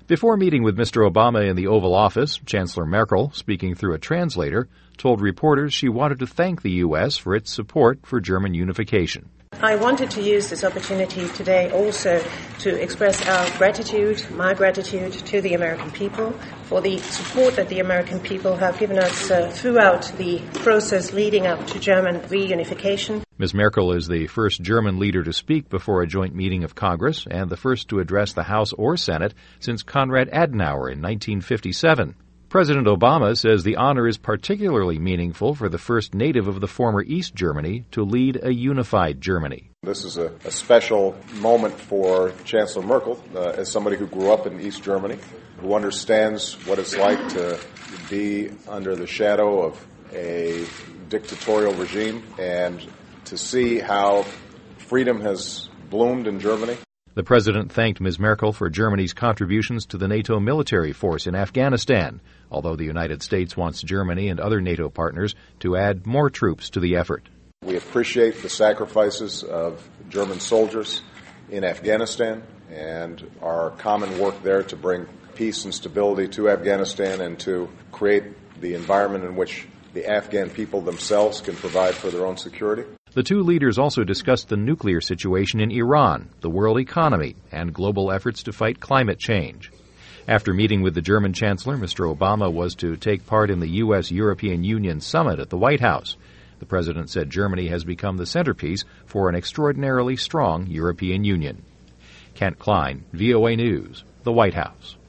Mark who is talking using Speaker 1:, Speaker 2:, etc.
Speaker 1: Before meeting with Mr. Obama in the Oval Office, Chancellor Merkel, speaking through a translator, told reporters she wanted to thank the U.S. for its support for German unification.
Speaker 2: I wanted to use this opportunity today also to express my gratitude to the American people for the support that the American people have given us throughout the process leading up to German reunification.
Speaker 1: Ms. Merkel is the first German leader to speak before a joint meeting of Congress and the first to address the House or Senate since Konrad Adenauer in 1957. President Obama says the honor is particularly meaningful for the first native of the former East Germany to lead a unified Germany.
Speaker 3: This is a special moment for Chancellor Merkel, as somebody who grew up in East Germany, who understands what it's like to be under the shadow of a dictatorial regime and to see how freedom has bloomed in Germany.
Speaker 1: The president thanked Ms. Merkel for Germany's contributions to the NATO military force in Afghanistan, although the United States wants Germany and other NATO partners to add more troops to the effort.
Speaker 3: We appreciate the sacrifices of German soldiers in Afghanistan and our common work there to bring peace and stability to Afghanistan and to create the environment in which the Afghan people themselves can provide for their own security.
Speaker 1: The two leaders also discussed the nuclear situation in Iran, the world economy, and global efforts to fight climate change. After meeting with the German Chancellor, Mr. Obama was to take part in the U.S.-European Union summit at the White House. The president said Germany has become the centerpiece for an extraordinarily strong European Union. Kent Klein, VOA News, the White House.